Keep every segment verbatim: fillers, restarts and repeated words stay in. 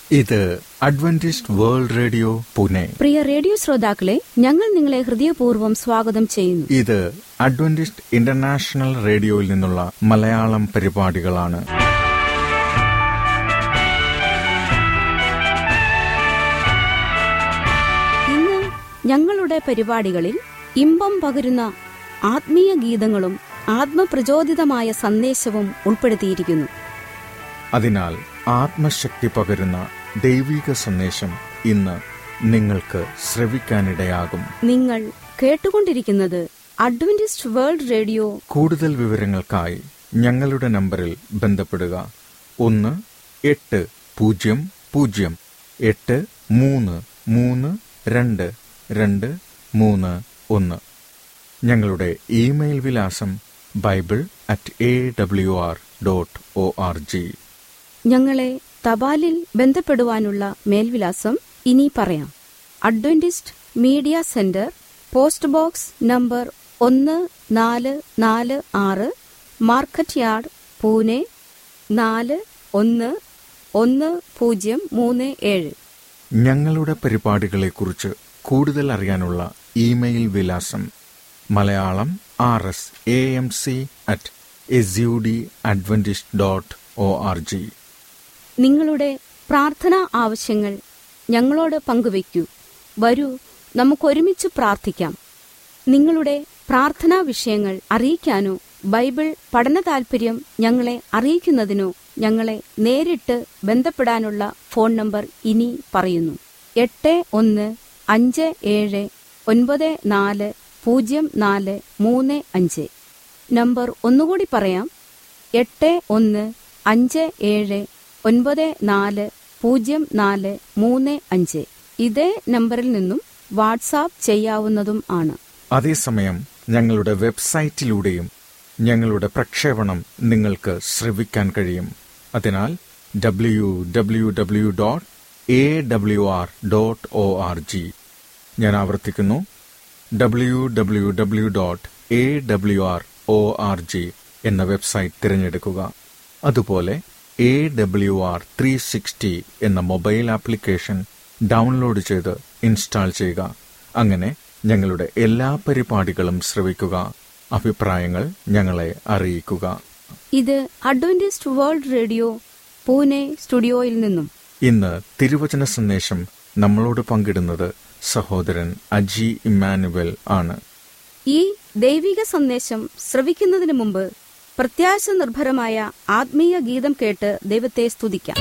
ഇത് Adventist World Radio Pune. പ്രിയ radio ശ്രോതാക്കളെ, ഞങ്ങൾ നിങ്ങളെ ഹൃദയപൂർവ്വം സ്വാഗതം ചെയ്യുന്നു. ഇത് അഡ്വന്റിസ്റ്റ് ഇന്റർനാഷണൽ റേഡിയോയിൽ നിന്നുള്ള മലയാളം പരിപാടികളാണ്. ഇന്ന് ഞങ്ങളുടെ പരിപാടികളിൽ ഇമ്പം പകരുന്ന ആത്മീയ ഗീതങ്ങളും ആത്മപ്രചോദിതമായ സന്ദേശവും ഉൾപ്പെടുത്തിയിരിക്കുന്നു. അതിനാൽ ആത്മശക്തി പകരുന്ന ദൈവിക സന്ദേശം ഇന്ന് നിങ്ങൾക്ക് ശ്രവിക്കാനിടയാകും. നിങ്ങൾ കേട്ടുകൊണ്ടിരിക്കുന്നത് അഡ്വന്റിസ്റ്റ് വേൾഡ് റേഡിയോ. കൂടുതൽ വിവരങ്ങൾക്കായി ഞങ്ങളുടെ നമ്പറിൽ ബന്ധപ്പെടുക. ഒന്ന് എട്ട് പൂജ്യം പൂജ്യം എട്ട് മൂന്ന് മൂന്ന് രണ്ട് രണ്ട് മൂന്ന് ഒന്ന്. ഞങ്ങളുടെ ഇമെയിൽ വിലാസം Bible at A W R dot O R G. ഞങ്ങളെ തപാലിൽ ബന്ധപ്പെടുവാനുള്ള മേൽവിലാസം ഇനി പറയാം. Adventist media centre, post box number ഒന്ന് നാല് നാല് ആറ്, മാർക്കറ്റ് യാർഡ്, പൂനെ നാല് ഒന്ന് ഒന്ന് പൂജ്യം മൂന്ന് ഏഴ്. ഞങ്ങളുടെ പരിപാടികളെക്കുറിച്ച് കൂടുതൽ അറിയാനുള്ള ഇമെയിൽ വിലാസം Malayalam R S A M C at S U D Adventist dot O R G. നിങ്ങളുടെ പ്രാർത്ഥനാ ആവശ്യങ്ങൾ ഞങ്ങളോട് പങ്കുവയ്ക്കൂ. വരൂ, നമുക്കൊരുമിച്ച് പ്രാർത്ഥിക്കാം. നിങ്ങളുടെ പ്രാർത്ഥനാ വിഷയങ്ങൾ അറിയിക്കാനോ ബൈബിൾ പഠന താൽപര്യം ഞങ്ങളെ അറിയിക്കുന്നതിനോ ഞങ്ങളെ നേരിട്ട് ബന്ധപ്പെടാനുള്ള ഫോൺ നമ്പർ ഇനി പറയുന്നു: എട്ട് ഒന്ന് അഞ്ച് ഏഴ് ഒൻപത് നാല് പൂജ്യം നാല് മൂന്ന് അഞ്ച്. നമ്പർ ഒന്നുകൂടി പറയാം: എട്ട് ഒന്ന് അഞ്ച് ഏഴ് ഒൻപത് നാല് പൂജ്യം നാല് മൂന്ന് അഞ്ച്. ഇതേ നമ്പറിൽ നിന്നും വാട്സാപ്പ് ചെയ്യാവുന്നതും ആണ്. അതേസമയം ഞങ്ങളുടെ വെബ്സൈറ്റിലൂടെയും ഞങ്ങളുടെ പ്രക്ഷേപണം നിങ്ങൾക്ക് ശ്രവിക്കാൻ കഴിയും. അതിനാൽ W W W dot A W R dot O R G. ഞാൻ ആവർത്തിക്കുന്നു: W W W dot A W R O R G എന്ന വെബ്സൈറ്റ് തിരഞ്ഞെടുക്കുക. അതുപോലെ A W R three sixty എന്ന മൊബൈൽ ആപ്ലിക്കേഷൻ ഡൗൺലോഡ് ചെയ്ത് ഇൻസ്റ്റാൾ ചെയ്യുക. അങ്ങനെ ഞങ്ങളുടെ എല്ലാ പരിപാടികളും ശ്രവിക്കുക. അഭിപ്രായങ്ങൾ ഞങ്ങളെ അറിയിക്കുക. ഇത് അഡ്വന്റിസ്റ്റ് വേൾഡ് റേഡിയോ പൂനെ സ്റ്റുഡിയോയിൽ നിന്നും ഇന്ന് തിരുവചന സന്ദേശം നമ്മളോട് പങ്കിടുന്നത് സഹോദരൻ അജി ഇമ്മാനുവൽ ആണ്. ഈ ദൈവിക സന്ദേശം ശ്രവിക്കുന്നതിന് മുമ്പ് പ്രത്യാശ നിർഭരമായ ആത്മീയ ഗീതം കേട്ട് ദൈവത്തെ സ്തുതിക്കാം.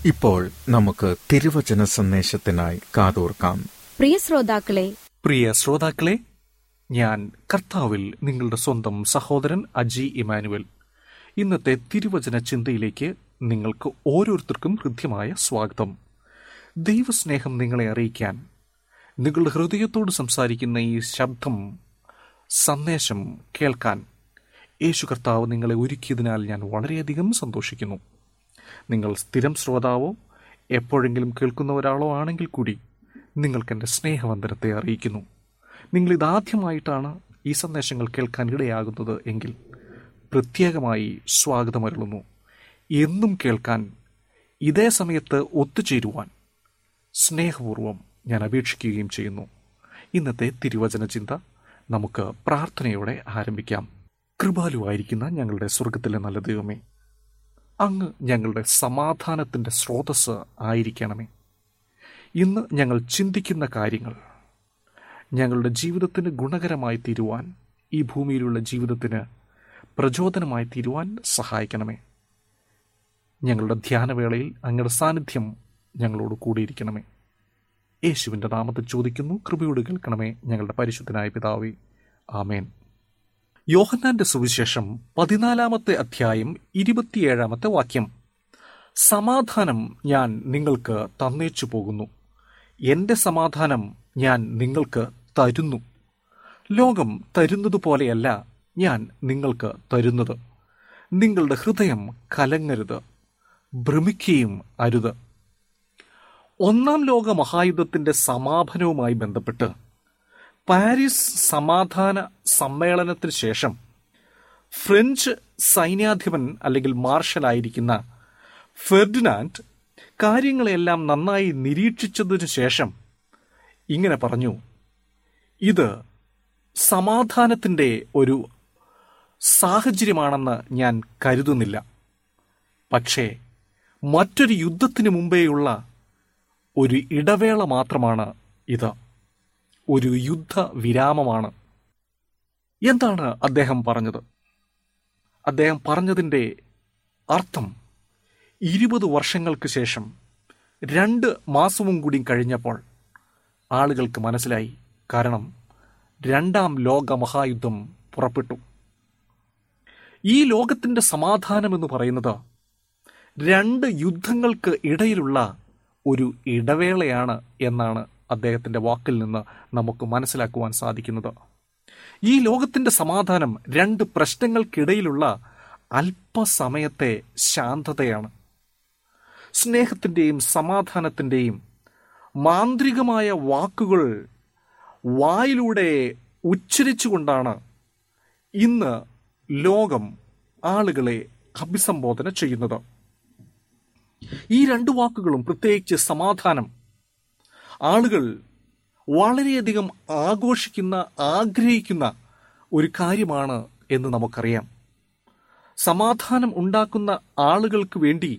ഇപ്പോൾ നമുക്ക് തിരുവചന സന്ദേശത്തിനായി കാതോർക്കാം. പ്രിയ ശ്രോതാക്കളെ പ്രിയ ശ്രോതാക്കളെ ഞാൻ കർത്താവിൽ നിങ്ങളുടെ സ്വന്തം സഹോദരൻ അജി ഇമാനുവൽ. ഇന്നത്തെ തിരുവചന ചിന്തയിലേക്ക് നിങ്ങൾക്ക് ഓരോരുത്തർക്കും ഹൃദ്യമായ സ്വാഗതം. ദൈവസ്നേഹം നിങ്ങളെ അറിയിക്കാൻ നിങ്ങളുടെ ഹൃദയത്തോട് സംസാരിക്കുന്ന ഈ ശബ്ദം സന്ദേശം കേൾക്കാൻ യേശു കർത്താവ് നിങ്ങളെ ഒരുക്കിയതിനാൽ ഞാൻ വളരെയധികം സന്തോഷിക്കുന്നു. നിങ്ങൾ സ്ഥിരം ശ്രോതാവോ എപ്പോഴെങ്കിലും കേൾക്കുന്ന ഒരാളോ ആണെങ്കിൽ കൂടി നിങ്ങൾക്കെൻ്റെ സ്നേഹവന്ദനത്തെ അറിയിക്കുന്നു. നിങ്ങളിതാദ്യമായിട്ടാണ് ഈ സന്ദേശങ്ങൾ കേൾക്കാൻ ഇടയാകുന്നത് എങ്കിൽ പ്രത്യേകമായി സ്വാഗതമരുളുന്നു. എന്നും കേൾക്കാൻ, ഇതേ സമയത്ത് ഒത്തുചേരുവാൻ സ്നേഹപൂർവം ഞാൻ അപേക്ഷിക്കുകയും ചെയ്യുന്നു. ഇന്നത്തെ തിരുവചന ചിന്ത നമുക്ക് പ്രാർത്ഥനയോടെ ആരംഭിക്കാം. കൃപാലുവായിരിക്കുന്ന ഞങ്ങളുടെ സ്വർഗത്തിലെ നല്ല ദൈവമേ, അങ്ങ് ഞങ്ങളുടെ സമാധാനത്തിൻ്റെ സ്രോതസ്സ് ആയിരിക്കണമേ. ഇന്ന് ഞങ്ങൾ ചിന്തിക്കുന്ന കാര്യങ്ങൾ ഞങ്ങളുടെ ജീവിതത്തിന് ഗുണകരമായി തീരുവാൻ, ഈ ഭൂമിയിലുള്ള ജീവിതത്തിന് പ്രചോദനമായി തീരുവാൻ സഹായിക്കണമേ. ഞങ്ങളുടെ ധ്യാനവേളയിൽ അങ്ങയുടെ സാന്നിധ്യം ഞങ്ങളോട് കൂടിയിരിക്കണമേ. യേശുവിൻ്റെ നാമത്തിൽ ചോദിക്കുന്നു, കൃപയോട് കേൾക്കണമേ ഞങ്ങളുടെ പരിശുദ്ധനായ പിതാവേ, ആമേൻ. യോഹന്നാന്റെ സുവിശേഷം പതിനാലാമത്തെ അധ്യായം ഇരുപത്തിയേഴാമത്തെ വാക്യം. സമാധാനം ഞാൻ നിങ്ങൾക്ക് തന്നേച്ചു പോകുന്നു, എൻ്റെ സമാധാനം ഞാൻ നിങ്ങൾക്ക് തരുന്നു. ലോകം തരുന്നത് പോലെയല്ല ഞാൻ നിങ്ങൾക്ക് തരുന്നത്. നിങ്ങളുടെ ഹൃദയം കലങ്ങരുത്, ഭ്രമിക്കുകയും അരുത്. ഒന്നാം ലോക മഹായുദ്ധത്തിൻ്റെ സമാപനവുമായി ബന്ധപ്പെട്ട് പാരീസ് സമാധാന സമ്മേളനത്തിന് ശേഷം ഫ്രഞ്ച് സൈന്യാധിപൻ അല്ലെങ്കിൽ മാർഷലായിരിക്കുന്ന ഫെർഡിനാൻഡ് കാര്യങ്ങളെല്ലാം നന്നായി നിരീക്ഷിച്ചതിനു ശേഷം ഇങ്ങനെ പറഞ്ഞു: ഇത് സമാധാനത്തിൻ്റെ ഒരു സാഹചര്യമാണെന്ന് ഞാൻ കരുതുന്നില്ല. പക്ഷേ മറ്റൊരു യുദ്ധത്തിന് മുമ്പേയുള്ള ഒരു ഇടവേള മാത്രമാണ് ഇത്. ഒരു യുദ്ധ വിരാമമാണ്. എന്താണ് അദ്ദേഹം പറഞ്ഞത്? അദ്ദേഹം പറഞ്ഞതിൻ്റെ അർത്ഥം, ഇരുപത് വർഷങ്ങൾക്ക് ശേഷം രണ്ട് മാസവും കൂടി കഴിഞ്ഞപ്പോൾ ആളുകൾക്ക് മനസ്സിലായി. കാരണം രണ്ടാം ലോക മഹായുദ്ധം പുറപ്പെട്ടു. ഈ ലോകത്തിൻ്റെ സമാധാനമെന്ന് പറയുന്നത് രണ്ട് യുദ്ധങ്ങൾക്ക് ഇടയിലുള്ള ഒരു ഇടവേളയാണ് എന്നാണ് അദ്ദേഹത്തിൻ്റെ വാക്കിൽ നിന്ന് നമുക്ക് മനസ്സിലാക്കുവാൻ സാധിക്കുന്നത്. ഈ ലോകത്തിൻ്റെ സമാധാനം രണ്ട് പ്രശ്നങ്ങൾക്കിടയിലുള്ള അല്പസമയത്തെ ശാന്തതയാണ്. സ്നേഹത്തിൻ്റെയും സമാധാനത്തിൻ്റെയും മാന്ത്രികമായ വാക്കുകൾ വായിലൂടെ ഉച്ചരിച്ചുകൊണ്ടാണ് ഇന്ന് ലോകം ആളുകളെ അഭിസംബോധന ചെയ്യുന്നത്. ഈ രണ്ട് വാക്കുകളും, പ്രത്യേകിച്ച് സമാധാനം, ആളുകൾ വളരെയധികം ആഘോഷിക്കുന്ന, ആഗ്രഹിക്കുന്ന ഒരു കാര്യമാണ് എന്ന് നമുക്കറിയാം. സമാധാനം ഉണ്ടാക്കുന്ന ആളുകൾക്ക് വേണ്ടി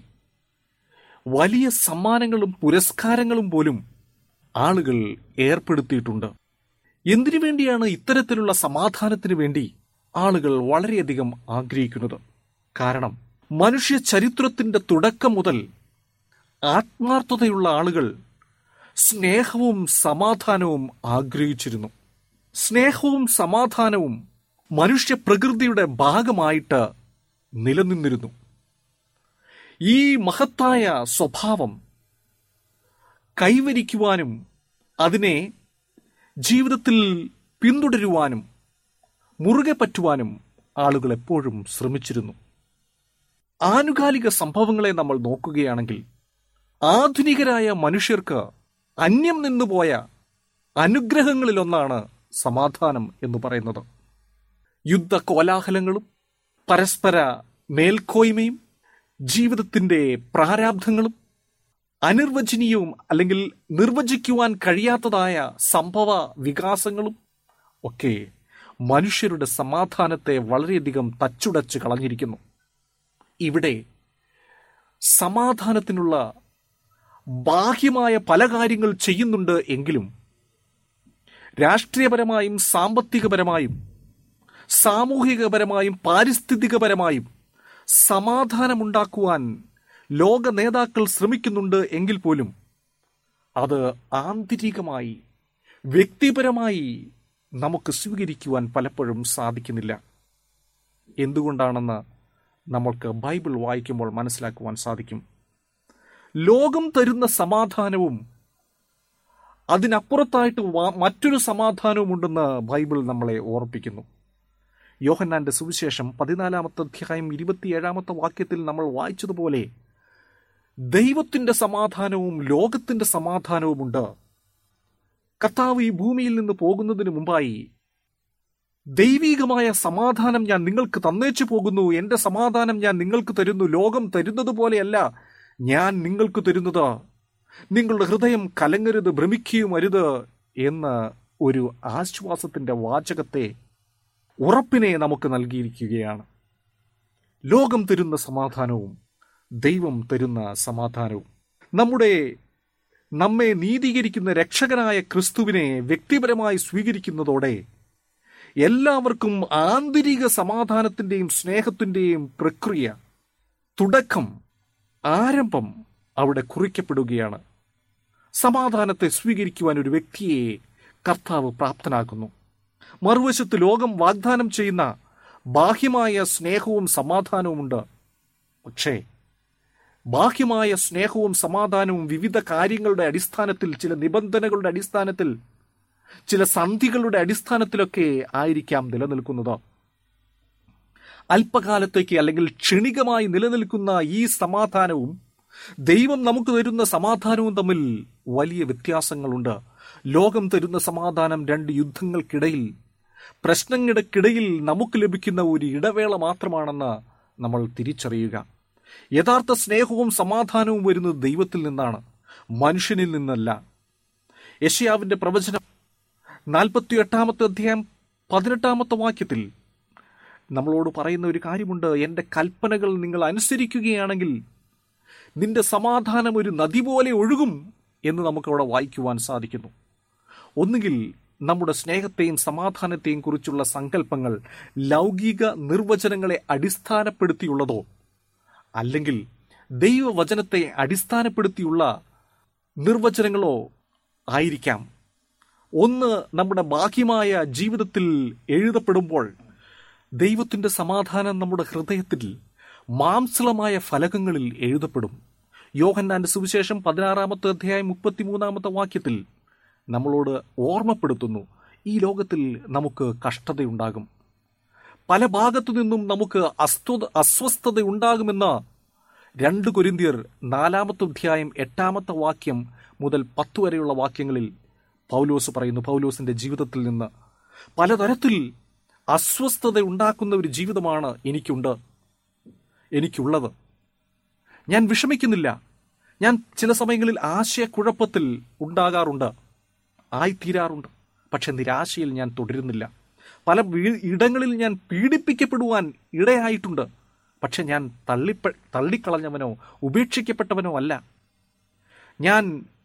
വലിയ സമ്മാനങ്ങളും പുരസ്കാരങ്ങളും പോലും ആളുകൾ ഏർപ്പെടുത്തിയിട്ടുണ്ട്. എന്തിനു വേണ്ടിയാണ് ഇത്തരത്തിലുള്ള സമാധാനത്തിന് വേണ്ടി ആളുകൾ വളരെയധികം ആഗ്രഹിക്കുന്നത്? കാരണം മനുഷ്യ ചരിത്രത്തിൻ്റെ തുടക്കം മുതൽ ആത്മാർത്ഥതയുള്ള ആളുകൾ സ്നേഹവും സമാധാനവും ആഗ്രഹിച്ചിരുന്നു. സ്നേഹവും സമാധാനവും മനുഷ്യ പ്രകൃതിയുടെ ഭാഗമായിട്ട് നിലനിന്നിരുന്നു. ഈ മഹത്തായ സ്വഭാവം കൈവരിക്കുവാനും അതിനെ ജീവിതത്തിൽ പിന്തുടരുവാനും മുറുകെ പറ്റുവാനും ആളുകൾ എപ്പോഴും ശ്രമിച്ചിരുന്നു. ആനുകാലിക സംഭവങ്ങളെ നമ്മൾ നോക്കുകയാണെങ്കിൽ ആധുനികരായ മനുഷ്യർക്ക് അന്യം നിന്നുപോയ അനുഗ്രഹങ്ങളിലൊന്നാണ് സമാധാനം എന്ന് പറയുന്നത്. യുദ്ധ കോലാഹലങ്ങളും പരസ്പര മേൽക്കോയ്മയും ജീവിതത്തിൻ്റെ പ്രാരാബ്ധങ്ങളും അനിർവചനീയവും അല്ലെങ്കിൽ നിർവചിക്കുവാൻ കഴിയാത്തതായ സംഭവ വികാസങ്ങളും ഒക്കെ മനുഷ്യരുടെ സമാധാനത്തെ വളരെയധികം തച്ചുടച്ച് കളഞ്ഞിരിക്കുന്നു. ഇവിടെ സമാധാനത്തിനുള്ള ബാഹ്യമായ പല കാര്യങ്ങൾ ചെയ്യുന്നുണ്ട് എങ്കിലും രാഷ്ട്രീയപരമായും സാമ്പത്തികപരമായും സാമൂഹികപരമായും പാരിസ്ഥിതികപരമായും സമാധാനമുണ്ടാക്കുവാൻ ലോക നേതാക്കൾ ശ്രമിക്കുന്നുണ്ട് എങ്കിൽ പോലും അത് ആന്തരികമായി, വ്യക്തിപരമായി നമുക്ക് സ്വീകരിക്കുവാൻ പലപ്പോഴും സാധിക്കുന്നില്ല. എന്തുകൊണ്ടാണെന്ന് നമ്മൾക്ക് ബൈബിൾ വായിക്കുമ്പോൾ മനസ്സിലാക്കുവാൻ സാധിക്കും. ലോകം തരുന്ന സമാധാനവും അതിനപ്പുറത്തായിട്ട് മറ്റൊരു സമാധാനവും ഉണ്ടെന്ന് ബൈബിൾ നമ്മളെ ഓർപ്പിക്കുന്നു. യോഹന്നാന്റെ സുവിശേഷം പതിനാലാമത്തെ അധ്യായം ഇരുപത്തിയേഴാമത്തെ വാക്യത്തിൽ നമ്മൾ വായിച്ചതുപോലെ ദൈവത്തിന്റെ സമാധാനവും ലോകത്തിന്റെ സമാധാനവുമുണ്ട്. കർത്താവ് ഈ ഭൂമിയിൽ നിന്ന് പോകുന്നതിന് മുമ്പായി ദൈവികമായ സമാധാനം ഞാൻ നിങ്ങൾക്ക് തന്നേച്ചു പോകുന്നു, എന്റെ സമാധാനം ഞാൻ നിങ്ങൾക്ക് തരുന്നു, ലോകം തരുന്നത് പോലെയല്ല ഞാൻ നിങ്ങൾക്ക് തരുന്നത്, നിങ്ങളുടെ ഹൃദയം കലങ്ങരുത്, ഭ്രമിക്കുകയും അരുത് എന്ന് ഒരു ആശ്വാസത്തിന്റെ വാചകത്തെ, ഉറപ്പിനെ നമുക്ക് നൽകിയിരിക്കുകയാണ്. ലോകം തരുന്ന സമാധാനവും ദൈവം തരുന്ന സമാധാനവും. നമ്മുടെ നമ്മെ നീതീകരിക്കുന്ന രക്ഷകനായ ക്രിസ്തുവിനെ വ്യക്തിപരമായി സ്വീകരിക്കുന്നതോടെ എല്ലാവർക്കും ആന്തരിക സമാധാനത്തിന്റെയും സ്നേഹത്തിന്റെയും പ്രക്രിയ, തുടക്കം, ആരംഭം അവിടെ കുറിക്കപ്പെടുകയാണ്. സമാധാനത്തെ സ്വീകരിക്കുവാൻ ഒരു വ്യക്തിയെ കർത്താവ് പ്രാപ്തനാക്കുന്നു. മറുവശത്ത് ലോകം വാഗ്ദാനം ചെയ്യുന്ന ബാഹ്യമായ സ്നേഹവും സമാധാനവുമുണ്ട്. പക്ഷേ ബാഹ്യമായ സ്നേഹവും സമാധാനവും വിവിധ കാര്യങ്ങളുടെ അടിസ്ഥാനത്തിൽ, ചില നിബന്ധനകളുടെ അടിസ്ഥാനത്തിൽ, ചില സന്ധികളുടെ അടിസ്ഥാനത്തിലൊക്കെ ആയിരിക്കാം നിലനിൽക്കുന്നത്. അല്പകാലത്തേക്ക് അല്ലെങ്കിൽ ക്ഷണികമായി നിലനിൽക്കുന്ന ഈ സമാധാനവും ദൈവം നമുക്ക് തരുന്ന സമാധാനവും തമ്മിൽ വലിയ വ്യത്യാസങ്ങളുണ്ട്. ലോകം തരുന്ന സമാധാനം രണ്ട് യുദ്ധങ്ങൾക്കിടയിൽ, പ്രശ്നങ്ങൾക്കിടയിൽ നമുക്ക് ലഭിക്കുന്ന ഒരു ഇടവേള മാത്രമാണെന്ന് നമ്മൾ തിരിച്ചറിയുക. യഥാർത്ഥ സ്നേഹവും സമാധാനവും വരുന്നത് ദൈവത്തിൽ നിന്നാണ്, മനുഷ്യനിൽ നിന്നല്ല. യെശയ്യാവിന്റെ പ്രവചനം നാൽപ്പത്തി എട്ടാമത്തെ അധ്യായം പതിനെട്ടാമത്തെ വാക്യത്തിൽ നമ്മളോട് പറയുന്ന ഒരു കാര്യമുണ്ട്. എൻ്റെ കൽപ്പനകൾ നിങ്ങൾ അനുസരിക്കുകയാണെങ്കിൽ നിന്റെ സമാധാനം ഒരു നദി പോലെ ഒഴുകും എന്ന് നമുക്കവിടെ വായിക്കുവാൻ സാധിക്കുന്നു. ഒന്നുകിൽ നമ്മുടെ സ്നേഹത്തെയും സമാധാനത്തെയും കുറിച്ചുള്ള സങ്കല്പങ്ങൾ ലൗകിക നിർവചനങ്ങളെ അടിസ്ഥാനപ്പെടുത്തിയുള്ളതോ അല്ലെങ്കിൽ ദൈവവചനത്തെ അടിസ്ഥാനപ്പെടുത്തിയുള്ള നിർവചനങ്ങളോ ആയിരിക്കാം. ഒന്ന് നമ്മുടെ ബാഹ്യമായ ജീവിതത്തിൽ എഴുതപ്പെടുമ്പോൾ ദൈവത്തിൻ്റെ സമാധാനം നമ്മുടെ ഹൃദയത്തിൽ മാംസളമായ ഫലകങ്ങളിൽ എഴുതപ്പെടും. യോഹന്നാന്റെ സുവിശേഷം പതിനാറാമത്തെ അധ്യായം മുപ്പത്തിമൂന്നാമത്തെ വാക്യത്തിൽ നമ്മളോട് ഓർമ്മപ്പെടുത്തുന്നു, ഈ ലോകത്തിൽ നമുക്ക് കഷ്ടതയുണ്ടാകും, പല ഭാഗത്തു നിന്നും നമുക്ക് അസ്വസ്ഥ അസ്വസ്ഥത ഉണ്ടാകുമെന്ന് രണ്ട് കൊരിന്ത്യർ നാലാമത്തെ അധ്യായം എട്ടാമത്തെ വാക്യം മുതൽ പത്ത് വരെയുള്ള വാക്യങ്ങളിൽ പൗലോസ് പറയുന്നു. പൗലോസിന്റെ ജീവിതത്തിൽ നിന്ന് പലതരത്തിൽ അസ്വസ്ഥത ഉണ്ടാക്കുന്ന ഒരു ജീവിതമാണ് എനിക്കുണ്ട് എനിക്കുള്ളത് ഞാൻ വിഷമിക്കുന്നില്ല. ഞാൻ ചില സമയങ്ങളിൽ ആശയക്കുഴപ്പത്തിൽ ഉണ്ടാകാറുണ്ട്, ആയിത്തീരാറുണ്ട്. പക്ഷെ നിരാശയിൽ ഞാൻ തുടരുന്നില്ല. പല ഇടങ്ങളിൽ ഞാൻ പീഡിപ്പിക്കപ്പെടുവാൻ ഇടയായിട്ടുണ്ട്. പക്ഷെ ഞാൻ തള്ളിപ്പ തള്ളിക്കളഞ്ഞവനോ ഉപേക്ഷിക്കപ്പെട്ടവനോ അല്ല. ഞാൻ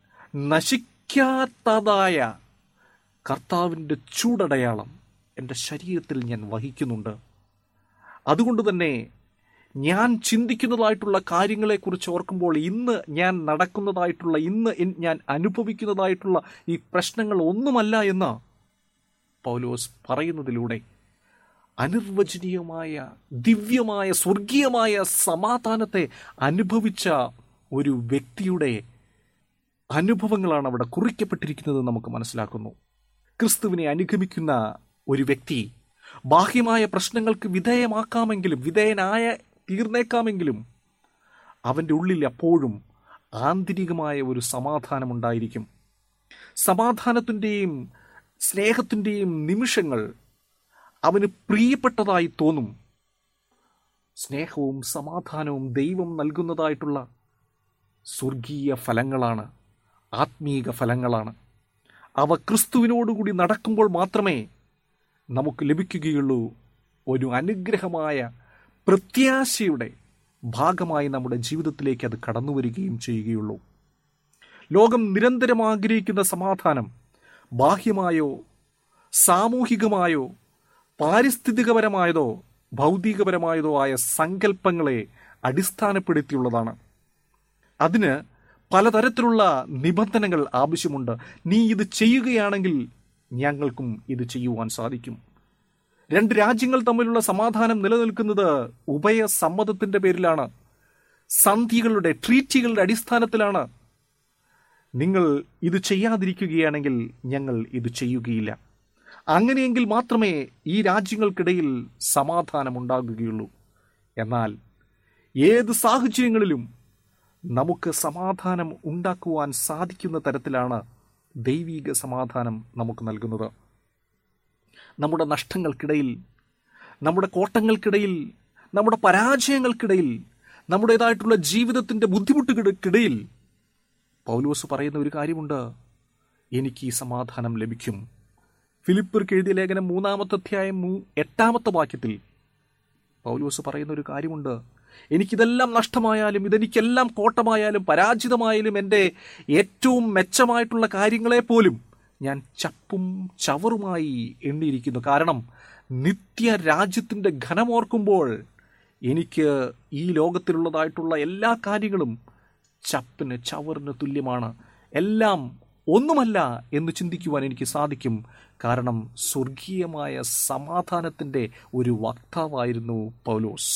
നശിക്കാത്തതായ കർത്താവിൻ്റെ ചൂടടയാളം എൻ്റെ ശരീരത്തിൽ ഞാൻ വഹിക്കുന്നുണ്ട്. അതുകൊണ്ട് തന്നെ ഞാൻ ചിന്തിക്കുന്നതായിട്ടുള്ള കാര്യങ്ങളെക്കുറിച്ച് ഓർക്കുമ്പോൾ ഇന്ന് ഞാൻ നടക്കുന്നതായിട്ടുള്ള, ഇന്ന് ഞാൻ അനുഭവിക്കുന്നതായിട്ടുള്ള ഈ പ്രശ്നങ്ങൾ ഒന്നുമല്ല എന്ന് പൗലോസ് പറയുന്നതിലൂടെ അനിർവചനീയമായ, ദിവ്യമായ, സ്വർഗീയമായ സമാധാനത്തെ അനുഭവിച്ച ഒരു വ്യക്തിയുടെ അനുഭവങ്ങളാണ് അവിടെ കുറിക്കപ്പെട്ടിരിക്കുന്നത് നമുക്ക് മനസ്സിലാക്കുന്നു. ക്രിസ്തുവിനെ അനുഗമിക്കുന്ന ഒരു വ്യക്തി ബാഹ്യമായ പ്രശ്നങ്ങൾക്ക് വിധേയമാക്കാമെങ്കിലും, വിധേയനായ തീർന്നേക്കാമെങ്കിലും അവൻ്റെ ഉള്ളിൽ അപ്പോഴും ആന്തരികമായ ഒരു സമാധാനമുണ്ടായിരിക്കും. സമാധാനത്തിൻ്റെയും സ്നേഹത്തിൻ്റെയും നിമിഷങ്ങൾ അവന് പ്രിയപ്പെട്ടതായി തോന്നും. സ്നേഹവും സമാധാനവും ദൈവം നൽകുന്നതായിട്ടുള്ള സ്വർഗീയ ഫലങ്ങളാണ്, ആത്മീക ഫലങ്ങളാണ്. അവ ക്രിസ്തുവിനോടുകൂടി നടക്കുമ്പോൾ മാത്രമേ നമുക്ക് ലഭിക്കുകയുള്ളൂ. ഒരു അനുഗ്രഹമായ പ്രത്യാശയുടെ ഭാഗമായി നമ്മുടെ ജീവിതത്തിലേക്ക് അത് കടന്നു വരികയും ചെയ്യുകയുള്ളൂ. ലോകം നിരന്തരം ആഗ്രഹിക്കുന്ന സമാധാനം ബാഹ്യമായോ സാമൂഹികമായോ പാരിസ്ഥിതികപരമായതോ ഭൗതികപരമായതോ ആയ സങ്കല്പങ്ങളെ അടിസ്ഥാനപ്പെടുത്തിയുള്ളതാണ്. അതിന് പലതരത്തിലുള്ള നിബന്ധനകൾ ആവശ്യമുണ്ട്. നീ ഇത് ചെയ്യുകയാണെങ്കിൽ ഞങ്ങൾക്കും ഇത് ചെയ്യുവാൻ സാധിക്കും. രണ്ട് രാജ്യങ്ങൾ തമ്മിലുള്ള സമാധാനം നിലനിൽക്കുന്നത് ഉഭയസമ്മതത്തിന്റെ പേരിലാണ്, സന്ധികളുടെ ട്രീറ്റികളുടെ അടിസ്ഥാനത്തിലാണ്. നിങ്ങൾ ഇത് ചെയ്യാതിരിക്കുകയാണെങ്കിൽ ഞങ്ങൾ ഇത് ചെയ്യുകയില്ല. അങ്ങനെയെങ്കിൽ മാത്രമേ ഈ രാജ്യങ്ങൾക്കിടയിൽ സമാധാനം ഉണ്ടാകുകയുള്ളൂ. എന്നാൽ ഏത് സാഹചര്യങ്ങളിലും നമുക്ക് സമാധാനം ഉണ്ടാക്കുവാൻ സാധിക്കുന്ന തരത്തിലാണ് ദൈവിക സമാധാനം നമുക്ക് നൽകുന്നത്. നമ്മുടെ നഷ്ടങ്ങൾക്കിടയിൽ, നമ്മുടെ കോട്ടങ്ങൾക്കിടയിൽ, നമ്മുടെ പരാജയങ്ങൾക്കിടയിൽ, നമ്മുടേതായിട്ടുള്ള ജീവിതത്തിൻ്റെ ബുദ്ധിമുട്ടുകൾക്കിടയിൽ പൗലോസ് പറയുന്ന ഒരു കാര്യമുണ്ട്: എനിക്ക് ഈ സമാധാനം ലഭിക്കും. ഫിലിപ്പിയർക്ക് എഴുതിയ ലേഖനം മൂന്നാമത്തെ അധ്യായം എട്ടാമത്തെ വാക്യത്തിൽ പൗലോസ് പറയുന്ന ഒരു കാര്യമുണ്ട്: എനിക്കിതെല്ലാം നഷ്ടമായാലും, ഇതെനിക്കെല്ലാം കോട്ടമായാലും, പരാജിതമായാലും, എൻ്റെ ഏറ്റവും മെച്ചമായിട്ടുള്ള കാര്യങ്ങളെ പോലും ഞാൻ ചപ്പും ചവറുമായി എണ്ണിയിരിക്കുന്നു. കാരണം നിത്യ രാജ്യത്തിൻ്റെ ഘനമോർക്കുമ്പോൾ എനിക്ക് ഈ ലോകത്തിലുള്ളതായിട്ടുള്ള എല്ലാ കാര്യങ്ങളും ചപ്പിന് ചവറിന് തുല്യമാണ്. എല്ലാം ഒന്നുമല്ല എന്ന് ചിന്തിക്കുവാൻ എനിക്ക് സാധിക്കും. കാരണം സ്വർഗീയമായ സമാധാനത്തിൻ്റെ ഒരു വക്താവായിരുന്നു പൗലോസ്.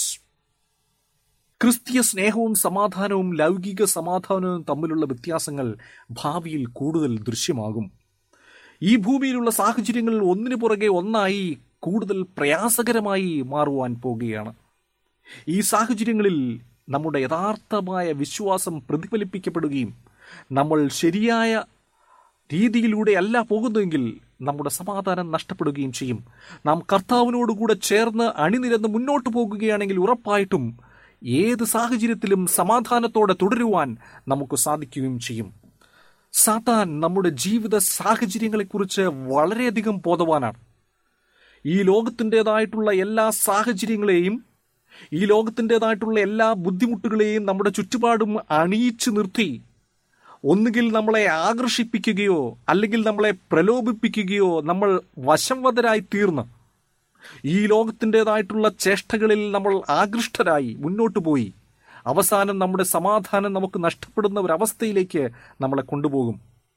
ക്രിസ്തീയ സ്നേഹവും സമാധാനവും ലൗകിക സമാധാനവും തമ്മിലുള്ള വ്യത്യാസങ്ങൾ ഭാവിയിൽ കൂടുതൽ ദൃശ്യമാകും. ഈ ഭൂമിയിലുള്ള സാഹചര്യങ്ങൾ ഒന്നിനു പുറകെ ഒന്നായി കൂടുതൽ പ്രയാസകരമായി മാറുവാൻ പോകുകയാണ്. ഈ സാഹചര്യങ്ങളിൽ നമ്മുടെ യഥാർത്ഥമായ വിശ്വാസം പ്രതിഫലിപ്പിക്കപ്പെടുകയും നമ്മൾ ശരിയായ രീതിയിലൂടെ അല്ല പോകുന്നതെങ്കിൽ നമ്മുടെ സമാധാനം നഷ്ടപ്പെടുകയും ചെയ്യും. നാം കർത്താവിനോടുകൂടെ ചേർന്ന് അണിനിരന്ന് മുന്നോട്ട് പോകുകയാണെങ്കിൽ ഉറപ്പായിട്ടും ഏത് സാഹചര്യത്തിലും സമാധാനത്തോടെ തുടരുവാൻ നമുക്ക് സാധിക്കുകയും ചെയ്യും. സാത്താൻ നമ്മുടെ ജീവിത സാഹചര്യങ്ങളെക്കുറിച്ച് വളരെയധികം ബോധവാനാണ്. ഈ ലോകത്തിൻ്റെതായിട്ടുള്ള എല്ലാ സാഹചര്യങ്ങളെയും, ഈ ലോകത്തിൻ്റെതായിട്ടുള്ള എല്ലാ ബുദ്ധിമുട്ടുകളെയും നമ്മുടെ ചുറ്റുപാടും അണിയിച്ചു നിർത്തി ഒന്നുകിൽ നമ്മളെ ആകർഷിപ്പിക്കുകയോ അല്ലെങ്കിൽ നമ്മളെ പ്രലോഭിപ്പിക്കുകയോ നമ്മൾ വശംവദരായി തീർന്ന് ഈ ലോകത്തിൻ്റെതായിട്ടുള്ള ചേഷ്ടകളിൽ നമ്മൾ ആകൃഷ്ടരായി മുന്നോട്ട് പോയി അവസാനം നമ്മുടെ സമാധാനം നമുക്ക് നഷ്ടപ്പെടുന്ന ഒരവസ്ഥയിലേക്ക് നമ്മളെ കൊണ്ടുപോകും.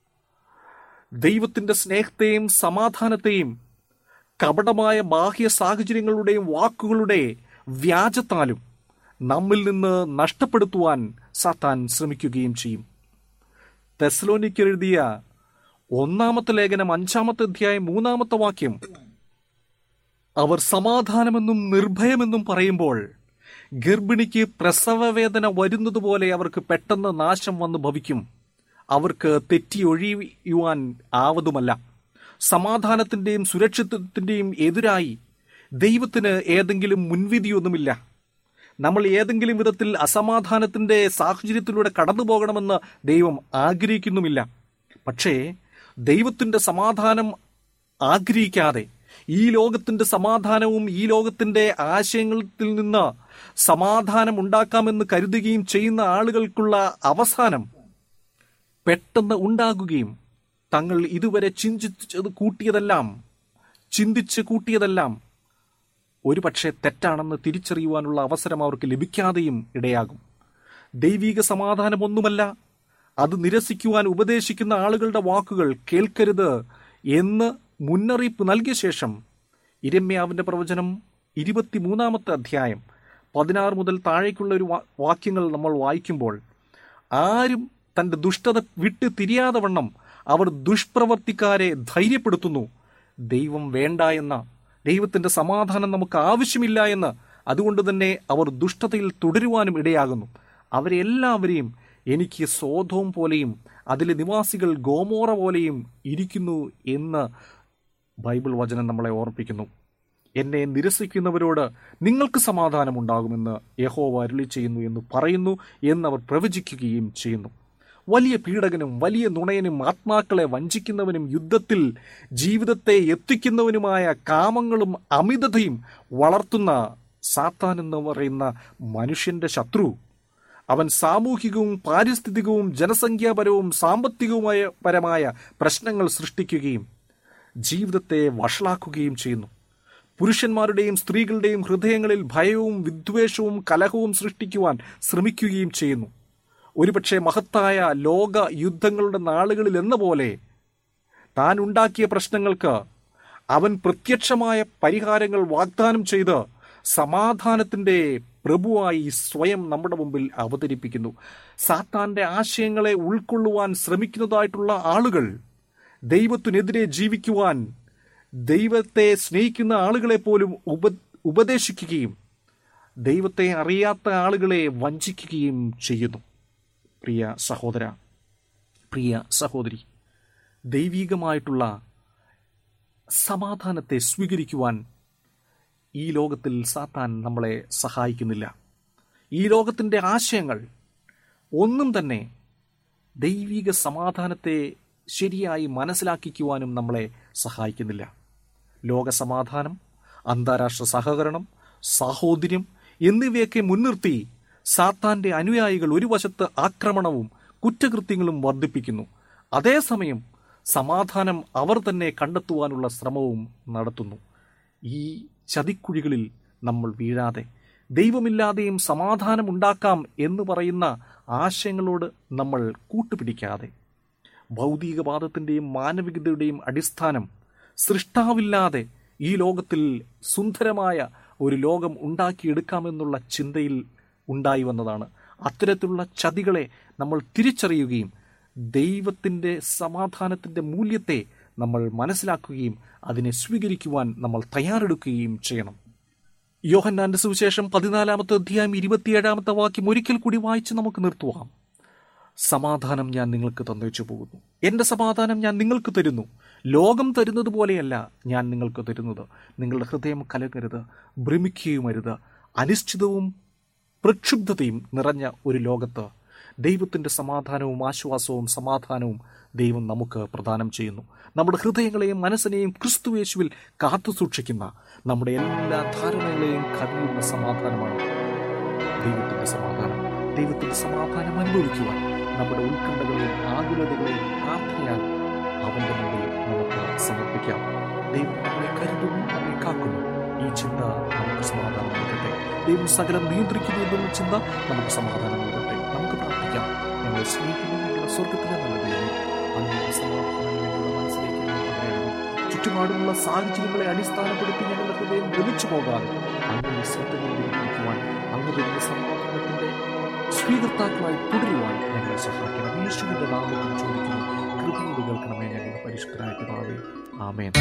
ദൈവത്തിൻ്റെ സ്നേഹത്തെയും സമാധാനത്തെയും കപടമായ ബാഹ്യ സാഹചര്യങ്ങളുടെയും വാക്കുകളുടെ വ്യാജത്താലും നമ്മിൽ നിന്ന് നഷ്ടപ്പെടുത്തുവാൻ സാത്താൻ ശ്രമിക്കുകയും ചെയ്യും. തെസ്സലോനിക്കർ എഴുതിയ ഒന്നാമത്തെ ലേഖനം അഞ്ചാമത്തെ അധ്യായം മൂന്നാമത്തെ വാക്യം: അവർ സമാധാനമെന്നും നിർഭയമെന്നും പറയുമ്പോൾ ഗർഭിണിക്ക് പ്രസവവേദന വരുന്നത് പോലെ അവർക്ക് പെട്ടെന്ന് നാശം വന്ന് ഭവിക്കും. അവർക്ക് തെറ്റിയൊഴിയുവാൻ ആവതുമല്ല. സമാധാനത്തിൻ്റെയും സുരക്ഷിതത്വത്തിൻ്റെയും എതിരായി ദൈവത്തിന് ഏതെങ്കിലും മുൻവിധിയൊന്നുമില്ല. നമ്മൾ ഏതെങ്കിലും വിധത്തിൽ അസമാധാനത്തിൻ്റെ സാഹചര്യത്തിലൂടെ കടന്നു പോകണമെന്ന് ദൈവം ആഗ്രഹിക്കുന്നുമില്ല. പക്ഷേ ദൈവത്തിൻ്റെ സമാധാനം ആഗ്രഹിക്കാതെ ഈ ലോകത്തിൻ്റെ സമാധാനവും ഈ ലോകത്തിൻ്റെ ആശയങ്ങളിൽ നിന്ന് സമാധാനം ഉണ്ടാക്കാമെന്ന് കരുതുകയും ചെയ്യുന്ന ആളുകൾക്കുള്ള അവസാനം പെട്ടെന്ന് ഉണ്ടാകുകയും തങ്ങൾ ഇതുവരെ ചിന്തിച്ചത് കൂട്ടിയതെല്ലാം ചിന്തിച്ച് കൂട്ടിയതെല്ലാം ഒരു പക്ഷേ തെറ്റാണെന്ന് തിരിച്ചറിയുവാനുള്ള അവസരം അവർക്ക് ലഭിക്കാതെയും ഇടയാകും. ദൈവിക സമാധാനമൊന്നുമല്ല, അത് നിരസിക്കുവാൻ ഉപദേശിക്കുന്ന ആളുകളുടെ വാക്കുകൾ കേൾക്കരുത് എന്ന് മുന്നറിയിപ്പ് നൽകിയ ശേഷം യിരെമ്യാവിൻ്റെ പ്രവചനം ഇരുപത്തിമൂന്നാമത്തെ അധ്യായം പതിനാറ് മുതൽ താഴേക്കുള്ള ഒരു വാക്യങ്ങൾ നമ്മൾ വായിക്കുമ്പോൾ, ആരും തൻ്റെ ദുഷ്ടത വിട്ട് തിരിയാതെ വണ്ണം അവർ ദുഷ്പ്രവർത്തിക്കാരെ ധൈര്യപ്പെടുത്തുന്നു. ദൈവം വേണ്ട എന്ന, ദൈവത്തിൻ്റെ സമാധാനം നമുക്ക് ആവശ്യമില്ല എന്ന്, അതുകൊണ്ട് തന്നെ അവർ ദുഷ്ടതയിൽ തുടരുവാനും ഇടയാകുന്നു. അവരെല്ലാവരെയും എനിക്ക് സോദോം പോലെയും അതിലെ നിവാസികൾ ഗോമോറ പോലെയും ഇരിക്കുന്നു എന്ന് ബൈബിൾ വചനം നമ്മളെ ഓർപ്പിക്കുന്നു. എന്നെ നിരസിക്കുന്നവരോട് നിങ്ങൾക്ക് സമാധാനമുണ്ടാകുമെന്ന് യഹോവ അരുളി ചെയ്യുന്നു എന്ന് പറയുന്നു എന്നവർ പ്രവചിക്കുകയും ചെയ്യുന്നു. വലിയ പീഡകനും വലിയ നുണയനും ആത്മാക്കളെ വഞ്ചിക്കുന്നവനും യുദ്ധത്തിൽ ജീവിതത്തെ എത്തിക്കുന്നവനുമായ കാമങ്ങളും അമിതതയും വളർത്തുന്ന സാത്താൻ എന്ന് പറയുന്ന മനുഷ്യന്റെ ശത്രു, അവൻ സാമൂഹികവും പാരിസ്ഥിതികവും ജനസംഖ്യാപരവും സാമ്പത്തികവുമായ പരമായ പ്രശ്നങ്ങൾ സൃഷ്ടിക്കുകയും ജീവിതത്തെ വഷളാക്കുകയും ചെയ്യുന്നു. പുരുഷന്മാരുടെയും സ്ത്രീകളുടെയും ഹൃദയങ്ങളിൽ ഭയവും വിദ്വേഷവും കലഹവും സൃഷ്ടിക്കുവാൻ ശ്രമിക്കുകയും ചെയ്യുന്നു. ഒരുപക്ഷെ മഹത്തായ ലോക യുദ്ധങ്ങളുടെ നാളുകളിൽ എന്ന പോലെ താൻ ഉണ്ടാക്കിയ പ്രശ്നങ്ങൾക്ക് അവൻ പ്രത്യക്ഷമായ പരിഹാരങ്ങൾ വാഗ്ദാനം ചെയ്ത് സമാധാനത്തിൻ്റെ പ്രഭുവായി സ്വയം നമ്മുടെ മുമ്പിൽ അവതരിപ്പിക്കുന്നു. സാത്താന്റെ ആശയങ്ങളെ ഉൾക്കൊള്ളുവാൻ ശ്രമിക്കുന്നതായിട്ടുള്ള ആളുകൾ ദൈവത്തിനെതിരെ ജീവിക്കുവാൻ ദൈവത്തെ സ്നേഹിക്കുന്ന ആളുകളെ പോലും ഉപ ഉപദേശിക്കുകയും ദൈവത്തെ അറിയാത്ത ആളുകളെ വഞ്ചിക്കുകയും ചെയ്യുന്നു. പ്രിയ സഹോദര, പ്രിയ സഹോദരി, ദൈവികമായിട്ടുള്ള സമാധാനത്തെ സ്വീകരിക്കുവാൻ ഈ ലോകത്തിൽ സാത്താൻ നമ്മളെ സഹായിക്കുന്നില്ല. ഈ ലോകത്തിൻ്റെ ആശയങ്ങൾ ഒന്നും തന്നെ ദൈവിക സമാധാനത്തെ ശരിയായി മനസ്സിലാക്കിക്കുവാനും നമ്മളെ സഹായിക്കുന്നില്ല. ലോക സമാധാനം, അന്താരാഷ്ട്ര സഹകരണം, സാഹോദര്യം എന്നിവയൊക്കെ മുൻനിർത്തി സാത്താന്റെ അനുയായികൾ ഒരു വശത്ത് ആക്രമണവും കുറ്റകൃത്യങ്ങളും വർദ്ധിപ്പിക്കുന്നു. അതേസമയം സമാധാനം അവർ തന്നെ കണ്ടെത്തുവാനുള്ള ശ്രമവും നടത്തുന്നു. ഈ ചതിക്കുഴികളിൽ നമ്മൾ വീഴാതെ ദൈവമില്ലാതെയും സമാധാനം ഉണ്ടാക്കാം എന്ന് പറയുന്ന ആശയങ്ങളോട് നമ്മൾ കൂട്ടുപിടിക്കാതെ ഭൗതികവാദത്തിൻ്റെയും മാനവികതയുടെയും അടിസ്ഥാനം സൃഷ്ടാവില്ലാതെ ഈ ലോകത്തിൽ സുന്ദരമായ ഒരു ലോകം ഉണ്ടാക്കിയെടുക്കാമെന്നുള്ള ചിന്തയിൽ ഉണ്ടായി വന്നതാണ്. അത്തരത്തിലുള്ള ചതികളെ നമ്മൾ തിരിച്ചറിയുകയും ദൈവത്തിൻ്റെ സമാധാനത്തിൻ്റെ മൂല്യത്തെ നമ്മൾ മനസ്സിലാക്കുകയും അതിനെ സ്വീകരിക്കുവാൻ നമ്മൾ തയ്യാറെടുക്കുകയും ചെയ്യണം. യോഹന്നാന്റെ സുവിശേഷം പതിനാലാമത്തെ അധ്യായം ഇരുപത്തിയേഴാമത്തെ വാക്യം ഒരിക്കൽ കൂടി വായിച്ച് നമുക്ക് നിർത്തുവാം. സമാധാനം ഞാൻ നിങ്ങൾക്ക് തന്നേച്ചു പോകുന്നു, എൻ്റെ സമാധാനം ഞാൻ നിങ്ങൾക്ക് തരുന്നു. ലോകം തരുന്നത് പോലെയല്ല ഞാൻ നിങ്ങൾക്ക് തരുന്നത്. നിങ്ങളുടെ ഹൃദയം കലങ്ങരുത്, ഭ്രമിക്കുകയുമരുത്. അനിശ്ചിതവും പ്രക്ഷുബ്ധതയും നിറഞ്ഞ ഒരു ലോകത്ത് ദൈവത്തിൻ്റെ സമാധാനവും ആശ്വാസവും സമാധാനവും ദൈവം നമുക്ക് പ്രദാനം ചെയ്യുന്നു. നമ്മുടെ ഹൃദയങ്ങളെയും മനസ്സിനെയും ക്രിസ്തുയേശുവിൽ കാത്തു സൂക്ഷിക്കുന്ന നമ്മുടെ എല്ലാ ധാരണകളെയും കവിയുന്ന സമാധാനമാണ് ദൈവത്തിൻ്റെ സമാധാനം. ദൈവത്തിൻ്റെ സമാധാനം അനുഭവിക്കുവാൻ നമ്മുടെ ഉത്കണ്ഠകളെയും ആകുലതകളെയും പ്രാർത്ഥനയാൽ അവൻ്റെ മുമ്പിൽ നമുക്ക് സമർപ്പിക്കാം. ദൈവം നമ്മളെ കരുതുന്നു, നമ്മെ കാക്കുന്നു. ഈ ചിന്ത നമുക്ക് സമാധാനം നൽകട്ടെ. ദൈവം സകലം നിയന്ത്രിക്കുന്നു എന്നുള്ള ചിന്ത നമുക്ക് സമാധാനം നൽകട്ടെ. നമുക്ക് പ്രാർത്ഥിക്കാം. ഞങ്ങളെ സ്നേഹിക്കുന്ന സ്വർഗത്തിലെ നല്ല ദൈവം, അങ്ങയുടെ സമാധാനം ഞങ്ങളുടെ മനസ്സിലേക്ക് പകരണം. ചുറ്റുപാടുമുള്ള സാഹചര്യങ്ങളെ അടിസ്ഥാനപ്പെടുത്തി ഞങ്ങളുടെ ഹൃദയം ഭ്രമിച്ചു പോകാതെ അങ്ങയുടെ ശ്രദ്ധ കേന്ദ്രീകരിക്കുവാൻ, അങ്ങ് തരുന്ന സമാധാനത്തിന്റെ സ്വീകർത്താക്കളായി തുടരുവാൻ ഞങ്ങളെ സഹായിക്കണം. യേശുവിന്റെ നാമത്തിൽ ചോദിക്കുന്നു, കൃപയോട് കേൾക്കണമേ ഞങ്ങളുടെ പരിശുദ്ധനായ പിതാവേ. ആമേൻ.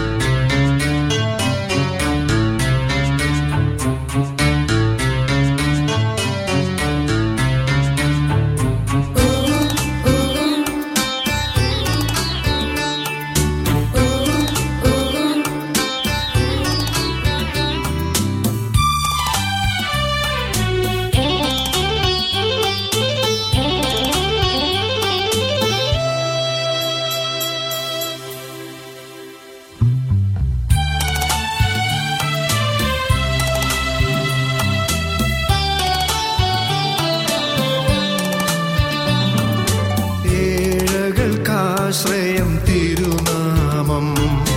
ഏഴകൾക്കാശ്രയം തിരുനാമം,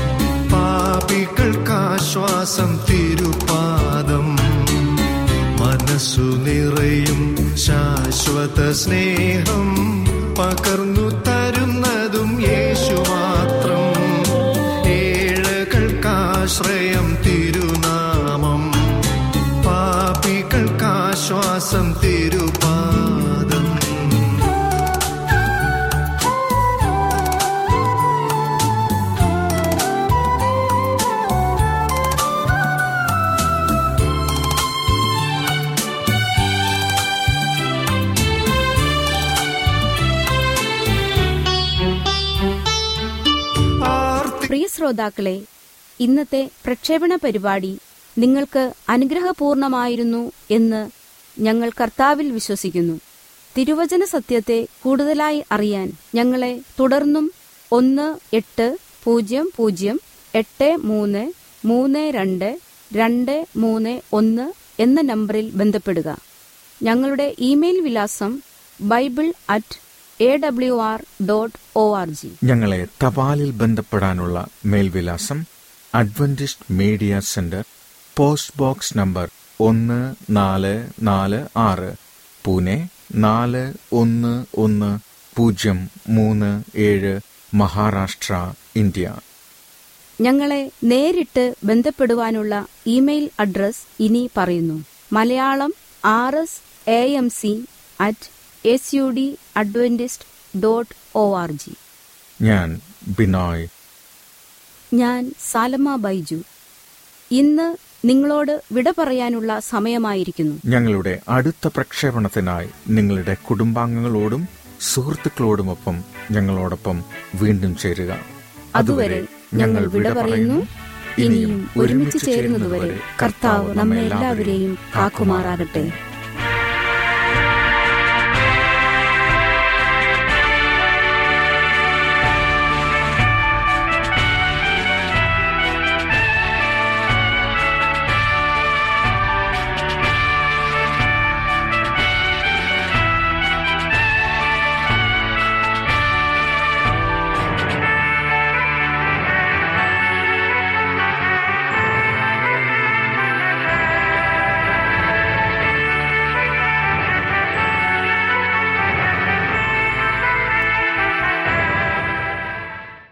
പാപികൾക്കാശ്വാസം തിരുപാദം. മനസ്സു നിറയും ശാശ്വത സ്നേഹം പകർന്നു തരുന്നതും യേശു മാത്രം. ഏഴകൾക്കാശ്രയം തിരുനാമം, പാപികൾക്കാശ്വാസം തിരുപാദം. പ്രിയ ശ്രോതാക്കളെ, ഇന്നത്തെ പ്രക്ഷേപണ പരിപാടി നിങ്ങൾക്ക് അനുഗ്രഹപൂർണമായിരുന്നു എന്ന് ഞങ്ങൾ കർത്താവിൽ വിശ്വസിക്കുന്നു. തിരുവചന സത്യത്തെ കൂടുതലായി അറിയാൻ ഞങ്ങളെ തുടർന്നും ഒന്ന് എട്ട് പൂജ്യം പൂജ്യം എട്ട് മൂന്ന് മൂന്ന് രണ്ട് രണ്ട് മൂന്ന് ഒന്ന് എന്ന നമ്പറിൽ ബന്ധപ്പെടുക. ഞങ്ങളുടെ ഇമെയിൽ വിലാസം Bible at A W R dot O R G. ഞങ്ങളെ തപാലിൽ ബന്ധപ്പെടാനുള്ള മേൽവിലാസം Adventist media centre, post box number ഒന്ന് നാല് നാല് ആറ്, പൂനെ നാല് ഒന്ന് ഒന്ന് പൂജ്യം മൂന്ന് ഏഴ്, മഹാരാഷ്ട്ര, ഇന്ത്യ. ഞങ്ങളെ നേരിട്ട് ബന്ധപ്പെടുവാനുള്ള ഇമെയിൽ അഡ്രസ് ഇനി പറയുന്നു: Malayalam R S A M C at S U D Adventist dot O R G. ഞാൻ ബിനോയ്. ഞാൻ സാലമ ബൈജു. ഇന്ന് നിങ്ങളോട് വിട പറയാനുള്ള സമയമായിരിക്കുന്നു. ഞങ്ങളുടെ അടുത്ത പ്രക്ഷേപണത്തിനായി നിങ്ങളുടെ കുടുംബാംഗങ്ങളോടും സുഹൃത്തുക്കളോടുമൊപ്പം ഞങ്ങളോടൊപ്പം വീണ്ടും ചേരുക. അതുവരെ ഞങ്ങൾ വിട പറയുന്നു. ഇനിയും ഒരുമിച്ച് ചേരുന്നതുവരെ കർത്താവ് നമ്മെ എല്ലാവരെയും കാക്കുമാറാകട്ടെ.